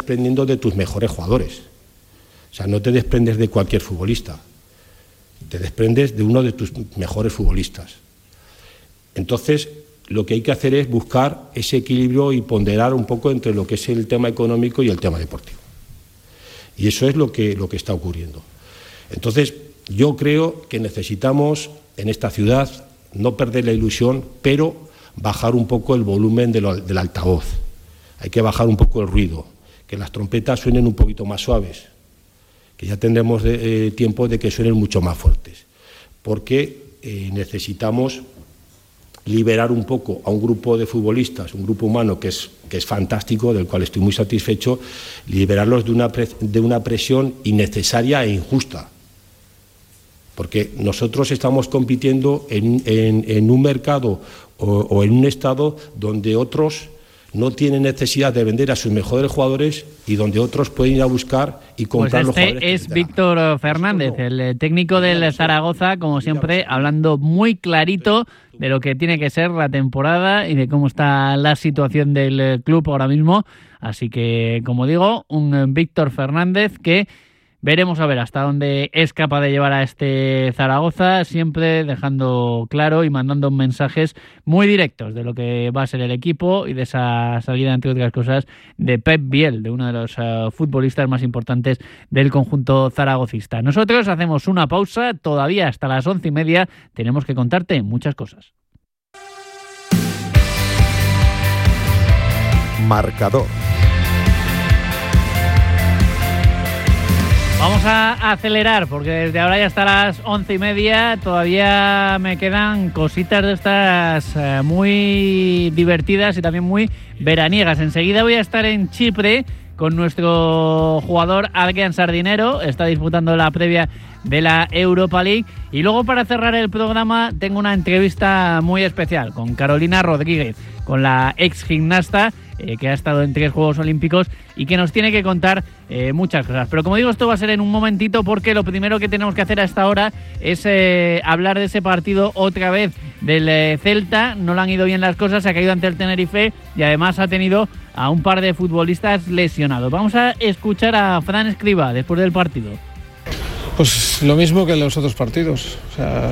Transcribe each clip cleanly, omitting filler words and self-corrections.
desprendiendo de tus mejores jugadores. O sea, no te desprendes de cualquier futbolista, te desprendes de uno de tus mejores futbolistas. Entonces, lo que hay que hacer es buscar ese equilibrio y ponderar un poco entre lo que es el tema económico y el tema deportivo. Y eso es lo que está ocurriendo. Entonces, yo creo que necesitamos en esta ciudad no perder la ilusión, pero bajar un poco el volumen del altavoz. Hay que bajar un poco el ruido, que las trompetas suenen un poquito más suaves, que ya tendremos tiempo de que suenen mucho más fuertes, porque necesitamos liberar un poco a un grupo de futbolistas, un grupo humano que es fantástico, del cual estoy muy satisfecho, liberarlos de una presión innecesaria e injusta. Porque nosotros estamos compitiendo en un mercado o en un estado donde otros no tienen necesidad de vender a sus mejores jugadores y donde otros pueden ir a buscar y comprar los jugadores. Este es Víctor Fernández, el técnico del Zaragoza, como siempre, hablando muy clarito de lo que tiene que ser la temporada y de cómo está la situación del club ahora mismo. Así que, como digo, un Víctor Fernández que veremos a ver hasta dónde es capaz de llevar a este Zaragoza, siempre dejando claro y mandando mensajes muy directos de lo que va a ser el equipo y de esa salida, entre otras cosas, de Pep Biel, de uno de los futbolistas más importantes del conjunto zaragocista. Nosotros hacemos una pausa, todavía hasta las 11:30 tenemos que contarte muchas cosas. Marcador. Vamos a acelerar porque desde ahora ya hasta las 11:30 todavía me quedan cositas de estas muy divertidas y también muy veraniegas. Enseguida voy a estar en Chipre con nuestro jugador Alguian Sardinero, está disputando la previa de la Europa League. Y luego, para cerrar el programa, tengo una entrevista muy especial con Carolina Rodríguez, con la ex gimnasta que ha estado en 3 Juegos Olímpicos y que nos tiene que contar muchas cosas. Pero como digo, esto va a ser en un momentito, porque lo primero que tenemos que hacer a esta hora es hablar de ese partido otra vez del Celta. No le han ido bien las cosas, se ha caído ante el Tenerife y además ha tenido a un par de futbolistas lesionados. Vamos a escuchar a Fran Escribá después del partido. Pues lo mismo que en los otros partidos. O sea,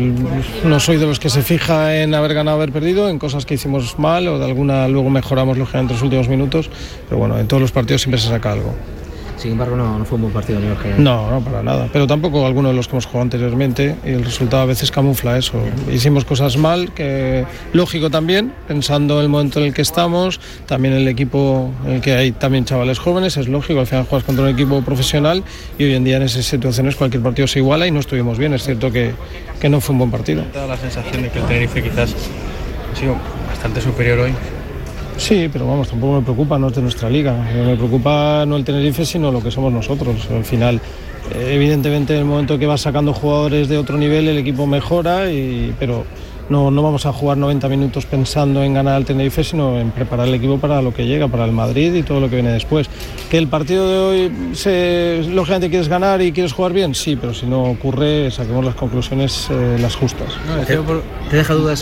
no soy de los que se fija en haber ganado o haber perdido, en cosas que hicimos mal o de alguna luego mejoramos lógicamente en los últimos minutos, pero bueno, en todos los partidos siempre se saca algo. Sin embargo, no fue un buen partido, ¿no? No, para nada. Pero tampoco alguno de los que hemos jugado anteriormente, y el resultado a veces camufla eso. Hicimos cosas mal, que lógico también, pensando en el momento en el que estamos, también el equipo en el que hay también chavales jóvenes, es lógico, al final juegas contra un equipo profesional y hoy en día en esas situaciones cualquier partido se iguala y no estuvimos bien. Es cierto que no fue un buen partido. Da la sensación de que el Tenerife quizás ha sido bastante superior hoy. Sí, pero vamos, tampoco me preocupa, no es de nuestra liga. Me preocupa no el Tenerife, sino lo que somos nosotros. Al final, evidentemente, en el momento que vas sacando jugadores de otro nivel, el equipo mejora, pero no vamos a jugar 90 minutos pensando en ganar al Tenerife, sino en preparar el equipo para lo que llega, para el Madrid y todo lo que viene después. ¿Que el partido de hoy, lógicamente, quieres ganar y quieres jugar bien? Sí, pero si no ocurre, saquemos las conclusiones las justas. ¿Te deja dudas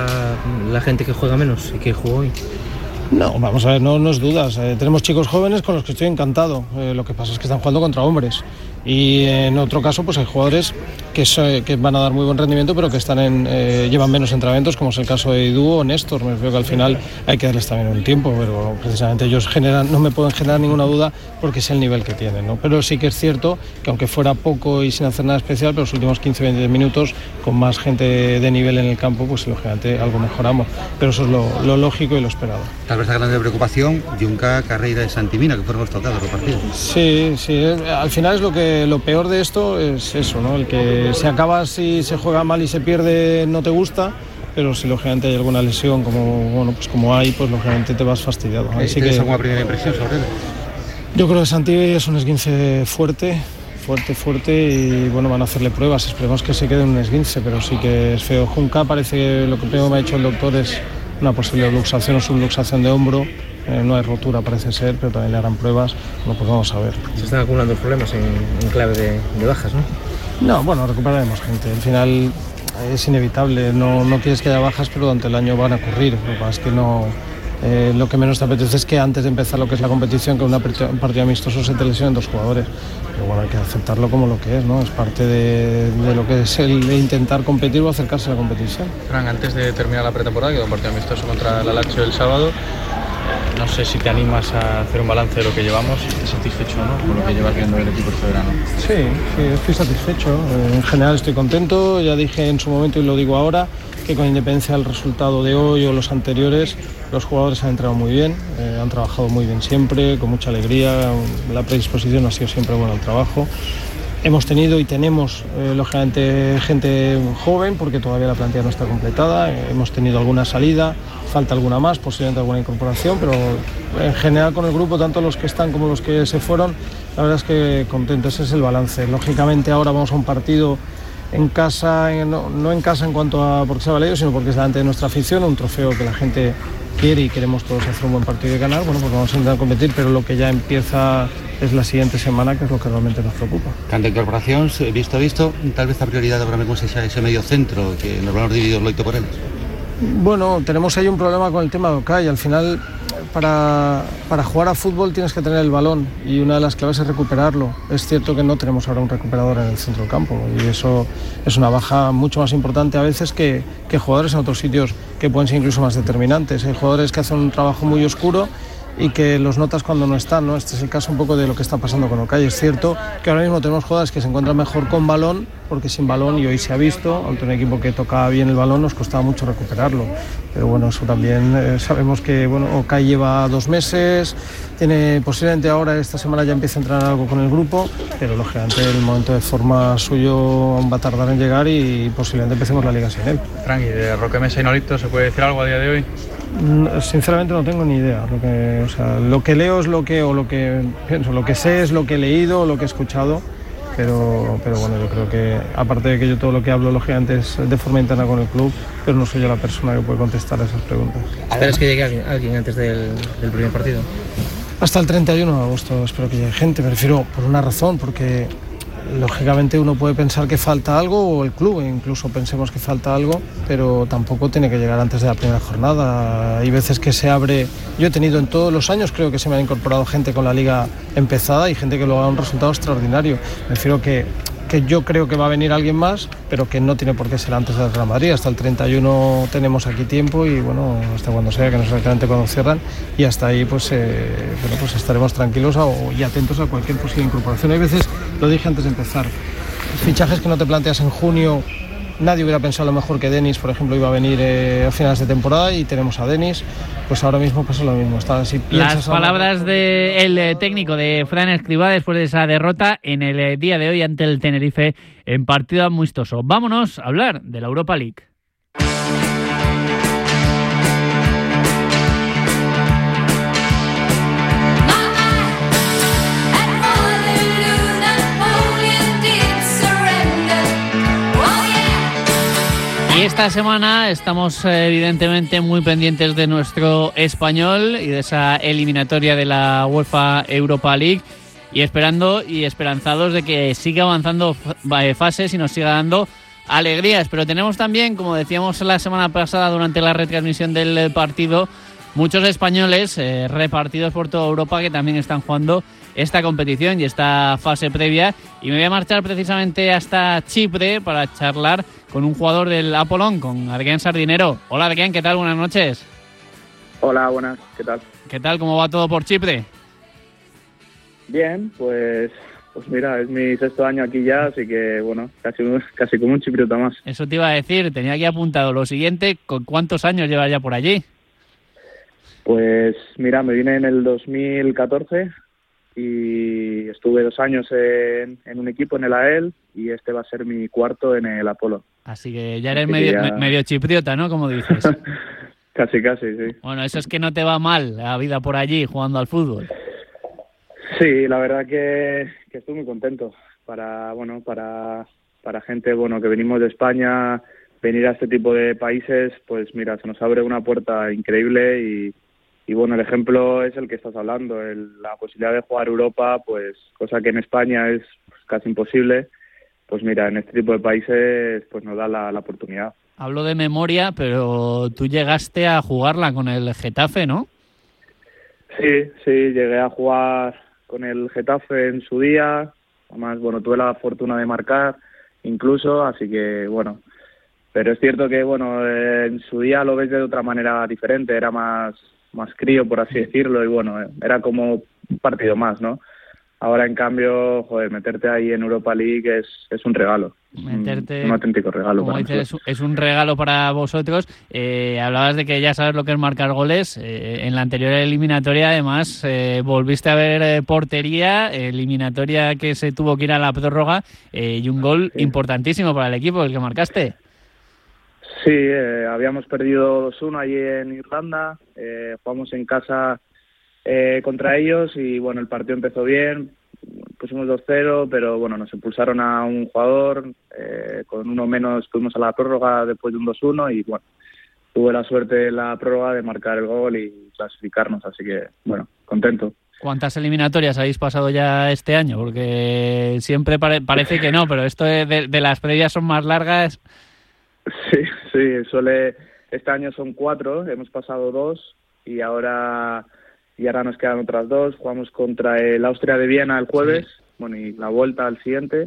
la gente que juega menos y que jugó hoy? No, vamos a ver, no es dudas. Tenemos chicos jóvenes con los que estoy encantado. Lo que pasa es que están jugando contra hombres. Y en otro caso, pues hay jugadores que van a dar muy buen rendimiento, pero que llevan menos entrenamientos, como es el caso de Edu o Néstor. Me refiero que al final hay que darles también un tiempo, pero precisamente ellos no me pueden generar ninguna duda porque es el nivel que tienen, ¿no? Pero sí que es cierto que aunque fuera poco y sin hacer nada especial, pero los últimos 15-20 minutos, con más gente de nivel en el campo, pues lógicamente algo mejoramos. Pero eso es lo lógico y lo esperado. Tal vez la grande preocupación, Junca, Carreira y Santimina, que fueron los tocados los partidos. Sí, al final es lo peor de esto es eso, ¿no? El que se acaba si se juega mal y se pierde no te gusta, pero si lógicamente hay alguna lesión como hay, pues lógicamente te vas fastidiado. ¿Tienes alguna primera impresión sobre él? Yo creo que Santi es un esguince fuerte y bueno, van a hacerle pruebas, esperemos que se quede un esguince, pero sí que es feo. Junca parece que lo que primero me ha dicho el doctor es una posible luxación o subluxación de hombro. No hay rotura, parece ser, pero también le harán pruebas. Bueno, pues vamos a ver. Se están acumulando problemas en clave de bajas, ¿no? No, bueno, recuperaremos gente. Al final es inevitable. No quieres que haya bajas, pero durante el año van a ocurrir. Lo que pasa es que no lo que menos te apetece es que antes de empezar lo que es la competición, que un partido amistoso, se te lesionen 2 jugadores. Pero bueno, hay que aceptarlo como lo que es, ¿no? Es parte de lo que es el intentar competir o acercarse a la competición. Fran, antes de terminar la pretemporada, quedó un partido amistoso contra la Lazio el sábado. No sé si te animas a hacer un balance de lo que llevamos. ¿Estás satisfecho, no, con lo que lleva haciendo el equipo este verano? Sí, estoy satisfecho. En general estoy contento. Ya dije en su momento y lo digo ahora, que con independencia del resultado de hoy o los anteriores, los jugadores han entrenado muy bien, han trabajado muy bien siempre, con mucha alegría. La predisposición ha sido siempre buena al trabajo. Hemos tenido y tenemos, lógicamente, gente joven, porque todavía la plantilla no está completada. Hemos tenido alguna salida, falta alguna más, posiblemente alguna incorporación, pero en general con el grupo, tanto los que están como los que se fueron, la verdad es que contento. Ese es el balance. Lógicamente ahora vamos a un partido en casa, no en casa en cuanto a porque se ha valido, sino porque es delante de nuestra afición, un trofeo que la gente quiere y queremos todos hacer un buen partido y ganar. Bueno, pues vamos a intentar competir, pero lo que ya empieza es la siguiente semana, que es lo que realmente nos preocupa. Tanta incorporación, visto, tal vez la prioridad ahora mismo sea ese medio centro, que nos van a dividir el loito por él. Bueno, tenemos ahí un problema con el tema de Okai. Al final, para jugar a fútbol tienes que tener el balón y una de las claves es recuperarlo. Es cierto que no tenemos ahora un recuperador en el centro del campo y eso es una baja mucho más importante a veces que jugadores en otros sitios que pueden ser incluso más determinantes. Hay jugadores que hacen un trabajo muy oscuro y que los notas cuando no están, ¿no? Este es el caso un poco de lo que está pasando con Okai. Es cierto que ahora mismo tenemos jugadores que se encuentran mejor con balón, porque sin balón, y hoy se ha visto, ante un equipo que tocaba bien el balón, nos costaba mucho recuperarlo. Pero bueno, eso también sabemos que Okai lleva 2 meses, posiblemente ahora esta semana ya empieza a entrenar algo con el grupo, pero lógicamente el momento de forma suyo aún va a tardar en llegar y posiblemente empecemos la liga sin él. Frank, ¿y de Roque Mesa y Nolito se puede decir algo a día de hoy? Sinceramente no tengo ni idea. Lo que leo es lo que pienso, lo que sé es lo que he leído, lo que he escuchado, pero bueno, yo creo que aparte de que yo todo lo que hablo lógicamente es de forma interna con el club, pero no soy yo la persona que puede contestar a esas preguntas. ¿Esperas que llegue alguien antes del primer partido? Hasta el 31 de agosto espero que llegue gente, me refiero por una razón, porque lógicamente uno puede pensar que falta algo, o el club incluso pensemos que falta algo, pero tampoco tiene que llegar antes de la primera jornada. Hay veces que se abre, yo he tenido en todos los años, creo que se me ha incorporado gente con la liga empezada y gente que luego da un resultado extraordinario. Me refiero que yo creo que va a venir alguien más, pero que no tiene por qué ser antes del Real Madrid. Hasta el 31 tenemos aquí tiempo y bueno, hasta cuando sea, que no sé exactamente cuando cierran, y hasta ahí pues estaremos tranquilos y atentos a cualquier posible incorporación. Hay veces, lo dije antes de empezar, fichajes que no te planteas en junio. Nadie hubiera pensado a lo mejor que Denis, por ejemplo, iba a venir a finales de temporada, y tenemos a Denis. Pues ahora mismo pasa lo mismo. Las palabras del técnico de Fran Escribá después de esa derrota en el día de hoy ante el Tenerife en partido amistoso. Vámonos a hablar de la Europa League. Y esta semana estamos evidentemente muy pendientes de nuestro Español y de esa eliminatoria de la UEFA Europa League, y esperando y esperanzados de que siga avanzando fases y nos siga dando alegrías. Pero tenemos también, como decíamos la semana pasada durante la retransmisión del partido, muchos españoles repartidos por toda Europa que también están jugando esta competición y esta fase previa, y me voy a marchar precisamente hasta Chipre para charlar con un jugador del Apollon, con Adrián Sardinero. Hola Adrián, ¿qué tal? Buenas noches. Hola, buenas, ¿qué tal? ¿Qué tal? ¿Cómo va todo por Chipre? Bien, pues mira, es mi 6º año aquí ya, así que bueno, casi como un chipriota más. Eso te iba a decir, tenía aquí apuntado lo siguiente, ¿con cuántos años llevas ya por allí? Pues mira, me vine en el 2014 y estuve 2 años en un equipo, en el AEL, y este va a ser mi 4º en el Apolo. Así que ya eres medio chipriota, ¿no? Como dices. Casi, sí. Bueno, eso es que no te va mal la vida por allí jugando al fútbol. Sí, la verdad que estoy muy contento. Para gente que venimos de España, venir a este tipo de países, pues mira, se nos abre una puerta increíble y bueno, el ejemplo es el que estás hablando, la posibilidad de jugar Europa, pues cosa que en España es casi imposible. Pues mira, en este tipo de países pues nos da la oportunidad. Hablo de memoria, pero tú llegaste a jugarla con el Getafe, ¿no? Sí, llegué a jugar con el Getafe en su día. Además, bueno, tuve la fortuna de marcar incluso, así que bueno. Pero es cierto que, bueno, en su día lo ves de otra manera diferente, era más crío, por así decirlo, y bueno, era como un partido más, ¿no? Ahora, en cambio, joder, meterte ahí en Europa League es un regalo. Un auténtico regalo. Como dices, es un regalo para vosotros. Hablabas de que ya sabes lo que es marcar goles. En la anterior eliminatoria, además, volviste a ver portería, eliminatoria que se tuvo que ir a la prórroga, y un gol importantísimo para el equipo, el que marcaste. Sí, habíamos perdido 2-1 allí en Irlanda, jugamos en casa contra ellos y bueno, el partido empezó bien, pusimos 2-0, pero bueno, nos expulsaron a un jugador, con uno menos fuimos a la prórroga después de un 2-1 y bueno, tuve la suerte en la prórroga de marcar el gol y clasificarnos, así que bueno, contento. ¿Cuántas eliminatorias habéis pasado ya este año? Porque siempre parece que no, pero esto de las previas son más largas. Sí, este año son 4, hemos pasado 2 y ahora nos quedan otras 2. Jugamos contra el Austria de Viena el jueves, bueno, y la vuelta al siguiente,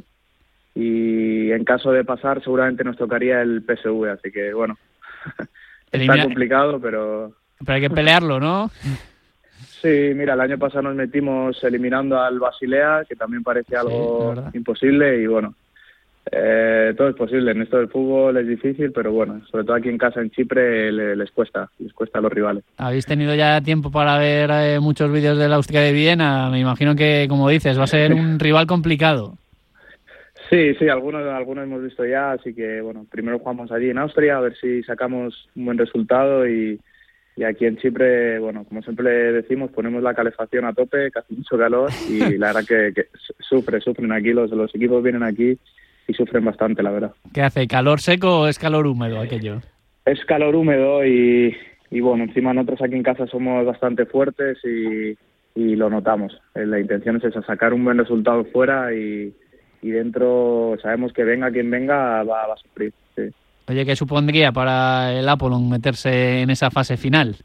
y en caso de pasar seguramente nos tocaría el PSV, así que bueno, está complicado, pero hay que pelearlo, ¿no? Sí, mira, el año pasado nos metimos eliminando al Basilea, que también parecía algo imposible, y bueno, todo es posible. En esto del fútbol es difícil, pero bueno, sobre todo aquí en casa en Chipre les cuesta a los rivales. Habéis tenido ya tiempo para ver muchos vídeos del Austria de Viena. Me imagino que, como dices, va a ser un rival complicado. Sí, algunos hemos visto ya, así que bueno, primero jugamos allí en Austria a ver si sacamos un buen resultado y aquí en Chipre, bueno, como siempre decimos, ponemos la calefacción a tope, que hace mucho calor y la verdad que sufren aquí, los equipos vienen aquí y sufren bastante, la verdad. ¿Qué hace? ¿Calor seco o es calor húmedo aquello? Es calor húmedo y bueno, encima nosotros aquí en casa somos bastante fuertes y lo notamos. La intención es esa, sacar un buen resultado fuera y dentro sabemos que venga quien venga va a sufrir, sí. Oye, ¿qué supondría para el Apollon meterse en esa fase final?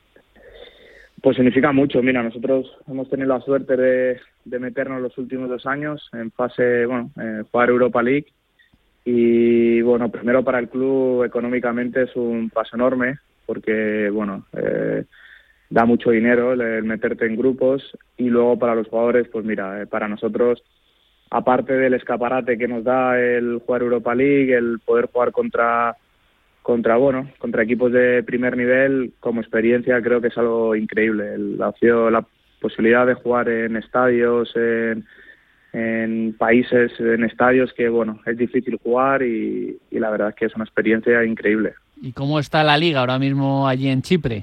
Pues significa mucho. Mira, nosotros hemos tenido la suerte de meternos los últimos 2 años en fase, bueno, jugar Europa League y bueno, primero para el club económicamente es un paso enorme porque, bueno, da mucho dinero el meterte en grupos y luego para los jugadores, pues mira, para nosotros, aparte del escaparate que nos da el jugar Europa League, el poder jugar contra equipos de primer nivel, como experiencia creo que es algo increíble. La posibilidad de jugar en estadios, en países, en estadios que, bueno, es difícil jugar y la verdad es que es una experiencia increíble. ¿Y cómo está la liga ahora mismo allí en Chipre?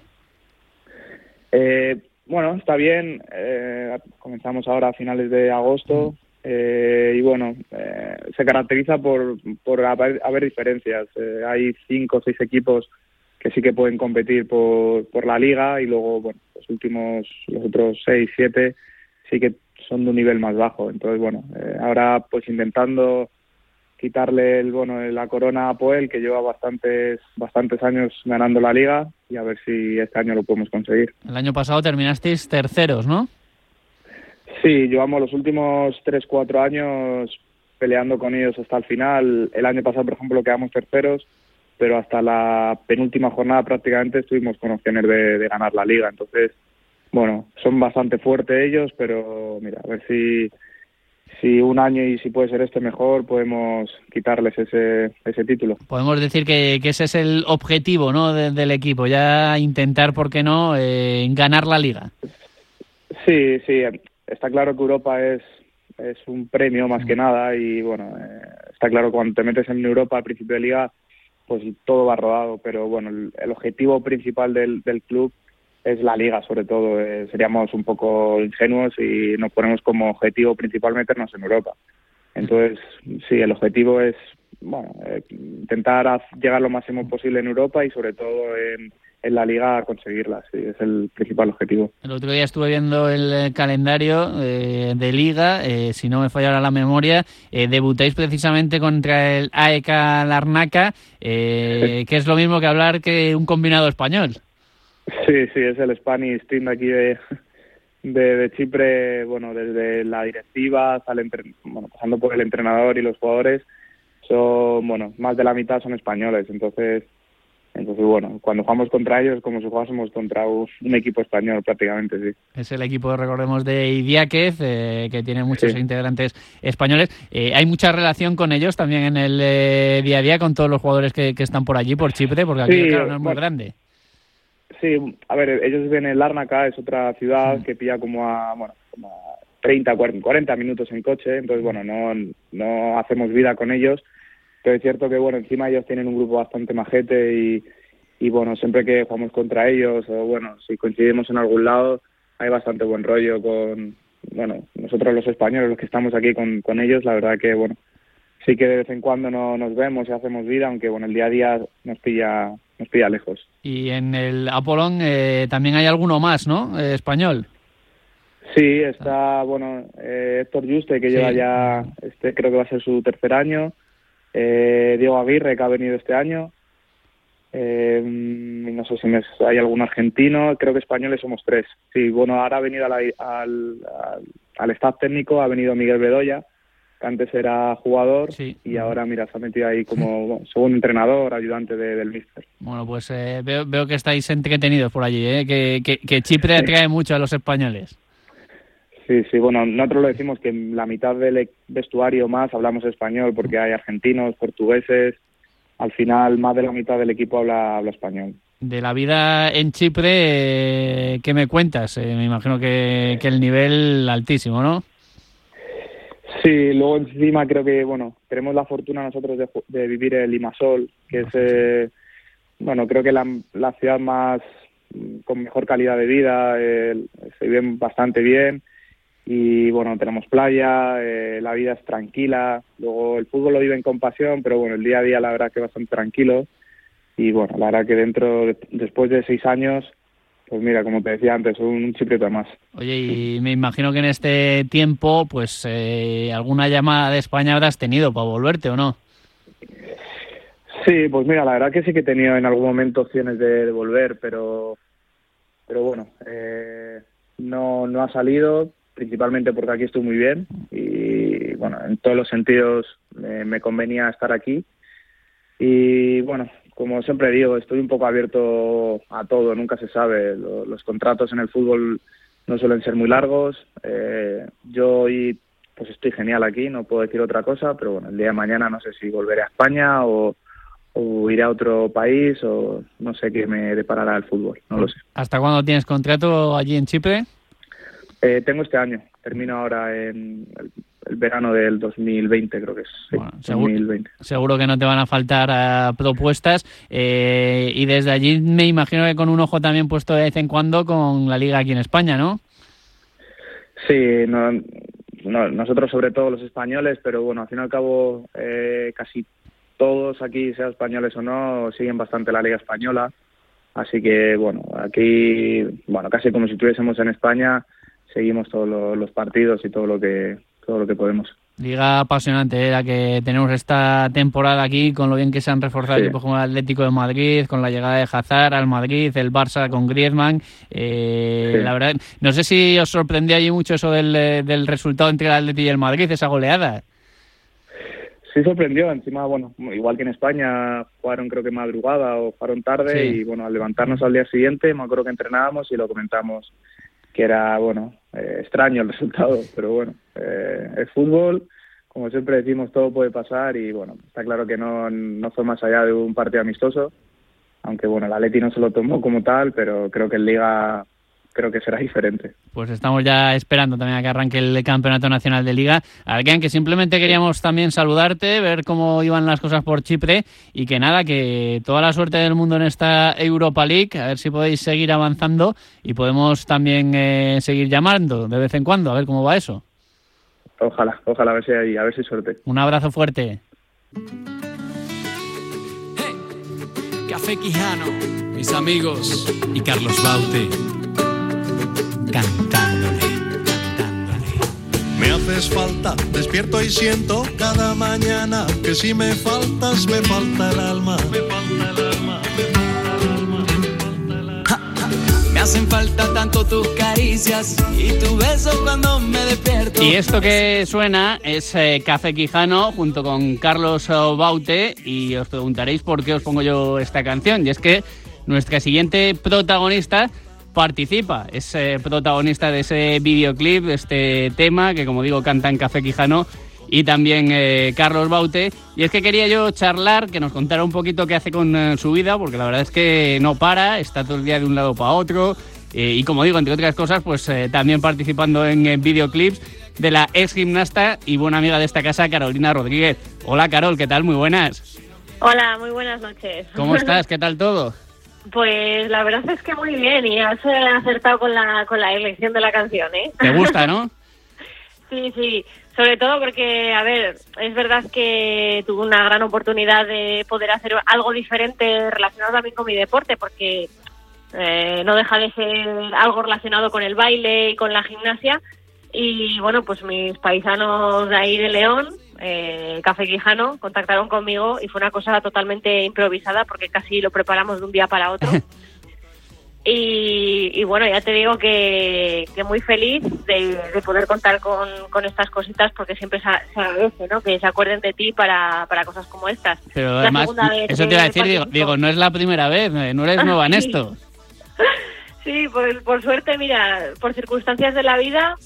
Bueno, está bien. Comenzamos ahora a finales de agosto. Y bueno, se caracteriza por haber diferencias. Hay 5 o 6 equipos que sí que pueden competir por la liga y luego, bueno, los otros 6, 7 sí que son de un nivel más bajo. Entonces, bueno, ahora pues intentando quitarle la corona a Apoel, que lleva bastantes años ganando la liga, y a ver si este año lo podemos conseguir. El año pasado terminasteis terceros, ¿no? Sí, llevamos los últimos 3-4 años peleando con ellos hasta el final. El año pasado, por ejemplo, quedamos terceros, pero hasta la penúltima jornada prácticamente estuvimos con opciones de ganar la liga. Entonces, bueno, son bastante fuertes ellos, pero mira, a ver si un año y si puede ser este mejor, podemos quitarles ese título. Podemos decir que ese es el objetivo, ¿no?, del equipo, ya intentar, ¿por qué no?, ganar la liga. Sí. Está claro que Europa es un premio más que nada y bueno, está claro que cuando te metes en Europa al principio de liga, pues todo va rodado, pero bueno, el objetivo principal del club es la liga, sobre todo. Seríamos un poco ingenuos y nos ponemos como objetivo principal meternos en Europa. Entonces, sí, el objetivo es, bueno, intentar llegar lo máximo posible en Europa y sobre todo en la liga a conseguirla, sí, es el principal objetivo. El otro día estuve viendo el calendario de liga, si no me fallara la memoria, debutáis precisamente contra el AEK Larnaca, que es lo mismo que hablar que un combinado español. Sí, es el Spanish Team de aquí de Chipre, bueno, desde la directiva hasta pasando por el entrenador y los jugadores, son, bueno, más de la mitad son españoles. Entonces bueno, cuando jugamos contra ellos, como si jugásemos contra un equipo español prácticamente, sí. Es el equipo, recordemos, de Idiáquez, que tiene muchos integrantes españoles. ¿Hay mucha relación con ellos también en el día a día, con todos los jugadores que están por allí, por Chipre? Porque aquí, claro, no es muy grande. Sí, a ver, ellos viven en Lárnaca, es otra ciudad que pilla como a 30, 40 minutos en coche. Entonces, bueno, no hacemos vida con ellos. Pero es cierto que, bueno, encima ellos tienen un grupo bastante majete y bueno, siempre que jugamos contra ellos o, bueno, si coincidimos en algún lado, hay bastante buen rollo con, bueno, nosotros los españoles, los que estamos aquí con ellos. La verdad que, bueno, sí que de vez en cuando nos vemos y hacemos vida, aunque, bueno, el día a día nos pilla lejos. Y en el Apollon también hay alguno más, ¿no? Español. Sí, está, bueno, Héctor Juste, que lleva ya, creo que va a ser su tercer año. Diego Aguirre, que ha venido este año. No sé si hay algún argentino. Creo que españoles somos 3. Sí, bueno, ahora ha venido al staff técnico, ha venido Miguel Bedoya, que antes era jugador, y ahora, mira, se ha metido ahí como segundo entrenador, ayudante del míster. Bueno, pues veo que estáis entretenidos por allí, que Chipre atrae mucho a los españoles. Sí, bueno, nosotros lo decimos que en la mitad del vestuario más hablamos español, porque hay argentinos, portugueses. Al final, más de la mitad del equipo habla español. De la vida en Chipre, ¿qué me cuentas? Me imagino que el nivel altísimo, ¿no? Sí, luego encima creo que, bueno, tenemos la fortuna nosotros de vivir en Limassol, que es, bueno, creo que la ciudad más con mejor calidad de vida, se vive bastante bien. Y bueno, tenemos playa, la vida es tranquila. Luego el fútbol lo viven con pasión, pero bueno, el día a día la verdad que es bastante tranquilo. Y bueno, la verdad que después de 6 años, pues mira, como te decía antes, un chipriota más. Oye, y me imagino que en este tiempo, pues alguna llamada de España habrás tenido para volverte, ¿o no? Sí, pues mira, la verdad que sí que he tenido en algún momento opciones de volver, pero bueno, no ha salido. Principalmente porque aquí estoy muy bien y, bueno, en todos los sentidos me convenía estar aquí. Y, bueno, como siempre digo, estoy un poco abierto a todo, nunca se sabe. Los contratos en el fútbol no suelen ser muy largos. Yo hoy pues estoy genial aquí, no puedo decir otra cosa, pero bueno, el día de mañana no sé si volveré a España o iré a otro país, o no sé qué me deparará el fútbol, no lo sé. ¿Hasta cuándo tienes contrato allí en Chipre? Tengo este año, termino ahora en el verano del 2020, creo que es. Sí, bueno, 2020. Seguro que no te van a faltar propuestas, y desde allí me imagino que con un ojo también puesto de vez en cuando con la Liga aquí en España, ¿no? Sí, nosotros sobre todo los españoles, pero bueno, al fin y al cabo casi todos aquí, sean españoles o no, siguen bastante la Liga Española, así que bueno, aquí, bueno, casi como si estuviésemos en España, seguimos todos los partidos y todo lo que podemos. Liga apasionante, la que tenemos esta temporada aquí, con lo bien que se han reforzado equipos como el Atlético de Madrid, con la llegada de Hazard al Madrid, el Barça con Griezmann. La verdad, no sé si os sorprendió allí mucho eso del resultado entre el Atlético y el Madrid, esa goleada. Sí, sorprendió. Encima, bueno, igual que en España, jugaron creo que madrugada o jugaron tarde, y bueno, al levantarnos al día siguiente, me acuerdo que entrenábamos y lo comentamos, que era, bueno, extraño el resultado, pero bueno, es fútbol, como siempre decimos, todo puede pasar y bueno, está claro que no fue más allá de un partido amistoso, aunque bueno, el Atleti no se lo tomó como tal, pero creo que en Liga creo que será diferente. Pues estamos ya esperando también a que arranque el Campeonato Nacional de Liga. Alguien que simplemente queríamos también saludarte, ver cómo iban las cosas por Chipre y que nada, que toda la suerte del mundo en esta Europa League, a ver si podéis seguir avanzando y podemos también seguir llamando de vez en cuando, a ver cómo va eso. Ojalá, a ver si hay suerte. Un abrazo fuerte. Hey, Café Quijano, mis amigos y Carlos Baute. Cantándole. Me haces falta, despierto y siento cada mañana que si me faltas me falta el alma. Me falta el alma, me falta el alma, me falta el alma. hacen falta tanto tus caricias y tu beso cuando me despierto. Y esto que suena es Café Quijano junto con Carlos Baute, y os preguntaréis por qué os pongo yo esta canción. Y es que nuestra siguiente protagonista participa, es protagonista de ese videoclip, de este tema que, como digo, canta en Café Quijano y también Carlos Baute. Y es que quería yo charlar, que nos contara un poquito qué hace con su vida, porque la verdad es que no para, está todo el día de un lado para otro, y como digo, entre otras cosas, pues también participando en videoclips de la ex gimnasta y buena amiga de esta casa, Carolina Rodríguez. Hola, Carol, ¿qué tal? Muy buenas. Hola, muy buenas noches. ¿Cómo estás? ¿Qué tal todo? Pues la verdad es que muy bien, y has acertado con la elección de la canción, ¿eh? ¿Te gusta, no? Sí, sobre todo porque, a ver, es verdad que tuve una gran oportunidad de poder hacer algo diferente relacionado también con mi deporte, porque no deja de ser algo relacionado con el baile y con la gimnasia. Y bueno, pues mis paisanos de ahí de León, Café Quijano, contactaron conmigo y fue una cosa totalmente improvisada porque casi lo preparamos de un día para otro. Y bueno, ya te digo que muy feliz de poder contar con estas cositas, porque siempre se agradece, ¿no?, que se acuerden de ti para cosas como estas. Pero además, eso te iba a decir, digo, no es la primera vez, no eres nueva en esto. Sí, pues por suerte, mira, por circunstancias de la vida,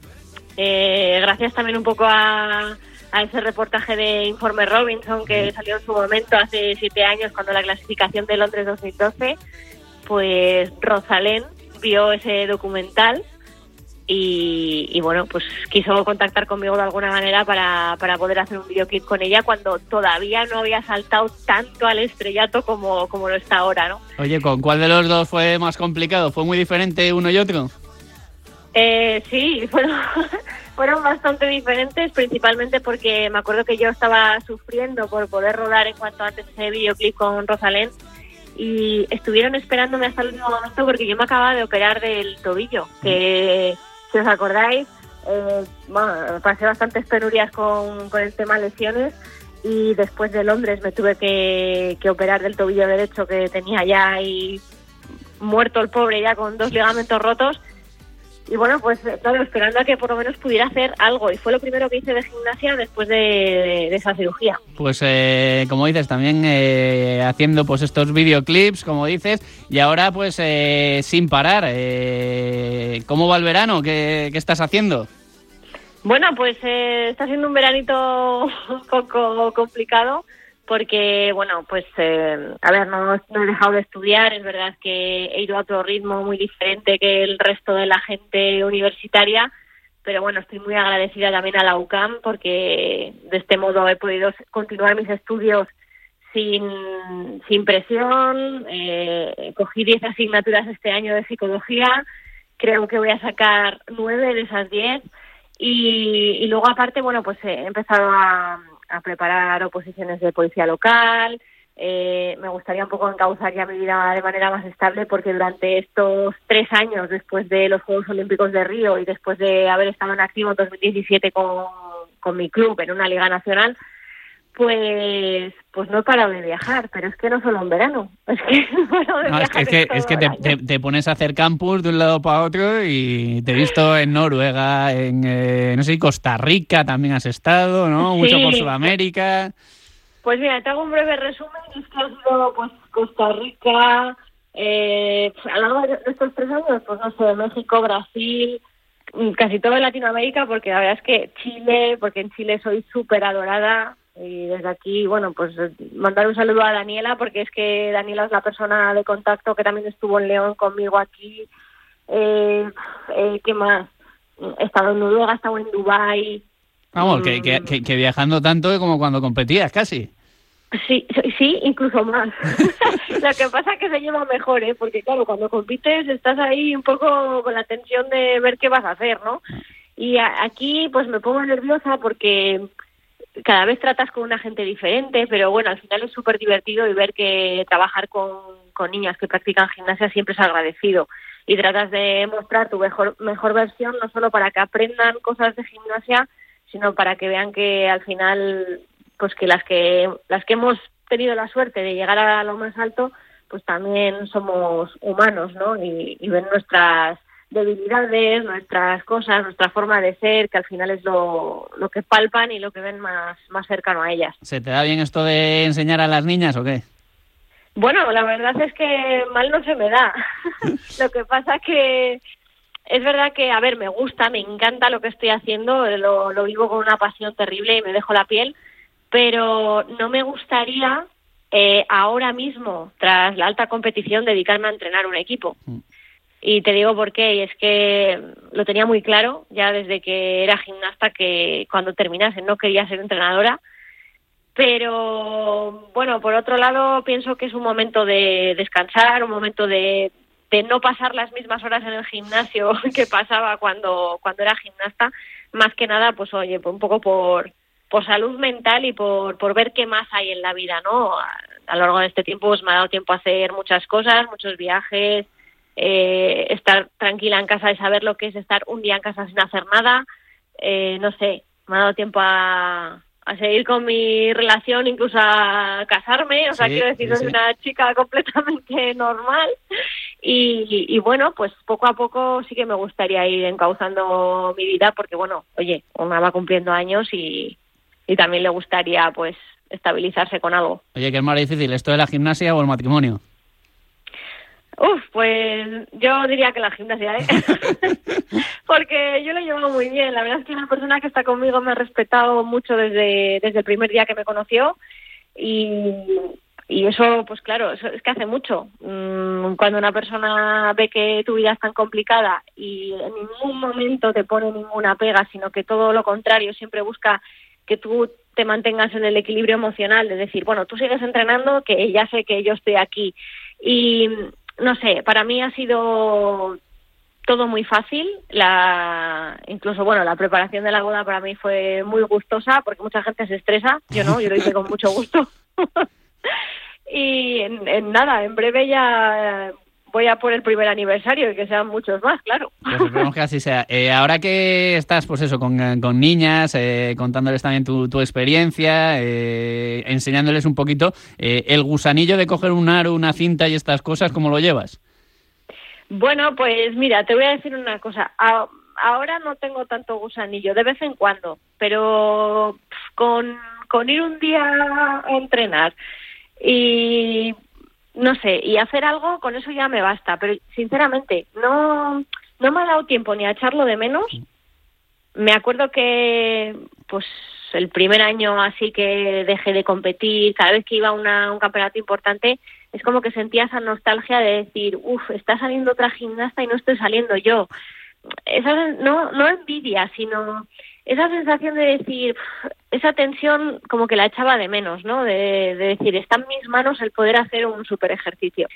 gracias también un poco a ese reportaje de Informe Robinson que salió en su momento hace 7 años, cuando la clasificación de Londres 2012, pues Rosalén vio ese documental y bueno, pues quiso contactar conmigo de alguna manera para poder hacer un videoclip con ella, cuando todavía no había saltado tanto al estrellato como lo está ahora, ¿no? Oye, ¿con cuál de los dos fue más complicado? ¿Fue muy diferente uno y otro? Sí, fueron bastante diferentes, principalmente porque me acuerdo que yo estaba sufriendo por poder rodar en cuanto antes ese videoclip con Rosalén, y estuvieron esperándome hasta el último momento porque yo me acababa de operar del tobillo, que si os acordáis, pasé bastantes penurias con el tema lesiones, y después de Londres me tuve que operar del tobillo derecho, que tenía ya ahí muerto el pobre, ya con 2 ligamentos rotos. Y bueno, pues claro, esperando a que por lo menos pudiera hacer algo, y fue lo primero que hice de gimnasia después de esa cirugía. Pues como dices, también haciendo pues estos videoclips, como dices, y ahora pues sin parar. ¿Cómo va el verano? ¿Qué estás haciendo? Bueno, pues está siendo un veranito un poco complicado, porque, bueno, pues, a ver, no he dejado de estudiar. Es verdad que he ido a otro ritmo muy diferente que el resto de la gente universitaria, pero bueno, estoy muy agradecida también a la UCAM, porque de este modo he podido continuar mis estudios sin presión. Cogí 10 asignaturas este año de psicología, creo que voy a sacar 9 de esas 10, y luego aparte, bueno, pues he empezado a preparar oposiciones de policía local. Me gustaría un poco encauzar ya mi vida de manera más estable, porque durante estos 3 años, después de los Juegos Olímpicos de Río y después de haber estado en activo en 2017 con mi club en una liga nacional, pues no he parado de viajar. Pero es que no solo en verano, es que no paro de viajar. Es que te pones a hacer campus de un lado para otro, y te he visto en Noruega, en no sé, Costa Rica también has estado, ¿no? Sí. Mucho por Sudamérica. Pues mira, te hago un breve resumen. Es que ha sido pues Costa Rica, a lo largo de estos 3 años, pues no sé, México, Brasil, casi todo en Latinoamérica, porque la verdad es que Chile, porque en Chile soy súper adorada. Y desde aquí, bueno, pues mandar un saludo a Daniela, porque es que Daniela es la persona de contacto que también estuvo en León conmigo aquí. ¿Qué más? He estado en Noruega, he estado en Dubái. Vamos, que viajando tanto como cuando competías, casi. Sí, incluso más. Lo que pasa es que se lleva mejor, porque claro, cuando compites estás ahí un poco con la tensión de ver qué vas a hacer, ¿no? Y aquí pues me pongo nerviosa porque cada vez tratas con una gente diferente, pero bueno, al final es súper divertido, y ver que trabajar con niñas que practican gimnasia siempre es agradecido, y tratas de mostrar tu mejor versión, no solo para que aprendan cosas de gimnasia, sino para que vean que al final, pues que las que hemos tenido la suerte de llegar a lo más alto, pues también somos humanos, ¿no? Y ven nuestras debilidades, nuestras cosas, nuestra forma de ser, que al final es lo que palpan y lo que ven más cercano a ellas. ¿Se te da bien esto de enseñar a las niñas o qué? Bueno, la verdad es que mal no se me da. Lo que pasa que es verdad que, a ver, me gusta, me encanta lo que estoy haciendo, lo vivo con una pasión terrible y me dejo la piel, pero no me gustaría ahora mismo, tras la alta competición, dedicarme a entrenar un equipo. Y te digo por qué, y es que lo tenía muy claro ya desde que era gimnasta, que cuando terminase no quería ser entrenadora, pero bueno, por otro lado pienso que es un momento de descansar, un momento de no pasar las mismas horas en el gimnasio que pasaba cuando era gimnasta, más que nada, pues oye, un poco por salud mental y por ver qué más hay en la vida, ¿no? A lo largo de este tiempo pues me ha dado tiempo a hacer muchas cosas, muchos viajes, estar tranquila en casa y saber lo que es estar un día en casa sin hacer nada, no sé, me ha dado tiempo a seguir con mi relación, incluso a casarme, o sea, quiero decir, soy una chica completamente normal y bueno, pues poco a poco sí que me gustaría ir encauzando mi vida porque, bueno, oye, una va cumpliendo años y también le gustaría, pues, estabilizarse con algo. Oye, ¿qué es más difícil, esto de la gimnasia o el matrimonio? Pues yo diría que la gimnasia, porque yo lo llevo muy bien. La verdad es que una persona que está conmigo me ha respetado mucho desde el primer día que me conoció y eso, pues claro, eso es que hace mucho. Cuando una persona ve que tu vida es tan complicada y en ningún momento te pone ninguna pega, sino que todo lo contrario, siempre busca que tú te mantengas en el equilibrio emocional, de decir, bueno, tú sigues entrenando, que ya sé que yo estoy aquí. Y no sé, para mí ha sido todo muy fácil. Incluso, bueno, la preparación de la boda para mí fue muy gustosa, porque mucha gente se estresa. Yo no, yo lo hice con mucho gusto. Y en nada, en breve ya voy a por el primer aniversario y que sean muchos más, claro. Pues esperemos que así sea. Ahora que estás, pues eso, con niñas, contándoles también tu experiencia, enseñándoles un poquito, el gusanillo de coger un aro, una cinta y estas cosas, ¿cómo lo llevas? Bueno, pues mira, te voy a decir una cosa. Ahora no tengo tanto gusanillo, de vez en cuando, pero con ir un día a entrenar y no sé, y hacer algo, con eso ya me basta, pero sinceramente no me ha dado tiempo ni a echarlo de menos. Me acuerdo que pues el primer año así que dejé de competir, cada vez que iba a un campeonato importante, es como que sentía esa nostalgia de decir, está saliendo otra gimnasta y no estoy saliendo yo. Esa no envidia, sino esa sensación de decir, esa tensión como que la echaba de menos, ¿no? De decir, está en mis manos el poder hacer un super ejercicio.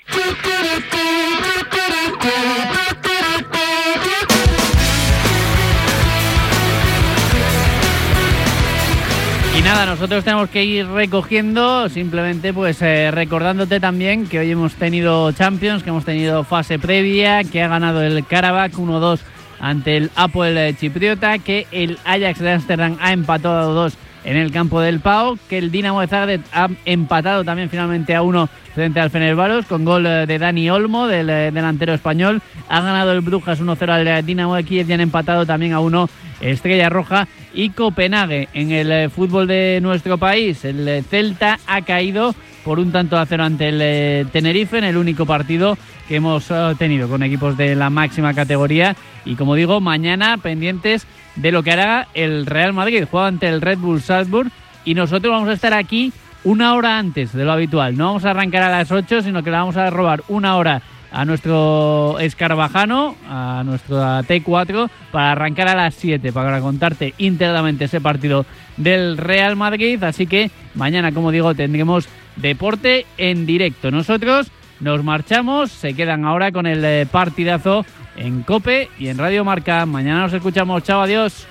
Y nada, nosotros tenemos que ir recogiendo, simplemente pues recordándote también que hoy hemos tenido Champions, que hemos tenido fase previa, que ha ganado el Karabakh 1-2 ante el Apoel Chipriota, que el Ajax de Ámsterdam ha empatado 2 en el campo del Pau, que el Dinamo de Zagreb ha empatado también finalmente a 1 frente al Fenerbahçe con gol de Dani Olmo, del delantero español. Ha ganado el Brujas 1-0 al Dinamo de Kiev y han empatado también a 1 Estrella Roja y Copenhague. En el fútbol de nuestro país, el Celta ha caído por 1-0 ante el Tenerife en el único partido que hemos tenido con equipos de la máxima categoría. Y como digo, mañana pendientes de lo que hará el Real Madrid. Juega ante el Red Bull Salzburg y nosotros vamos a estar aquí una hora antes de lo habitual. No vamos a arrancar a las 8, sino que le vamos a robar una hora a nuestro escarabajano, a nuestro T4, para arrancar a las 7, para contarte íntegramente ese partido del Real Madrid. Así que mañana, como digo, tendremos deporte en directo. Nosotros nos marchamos, se quedan ahora con el partidazo en COPE y en Radio Marca. Mañana nos escuchamos. Chao, adiós.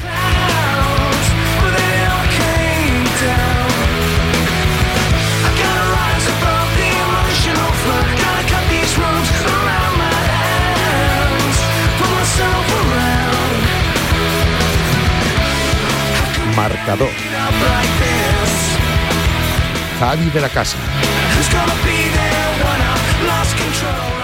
Marcador. Javi de la Casa. lost control.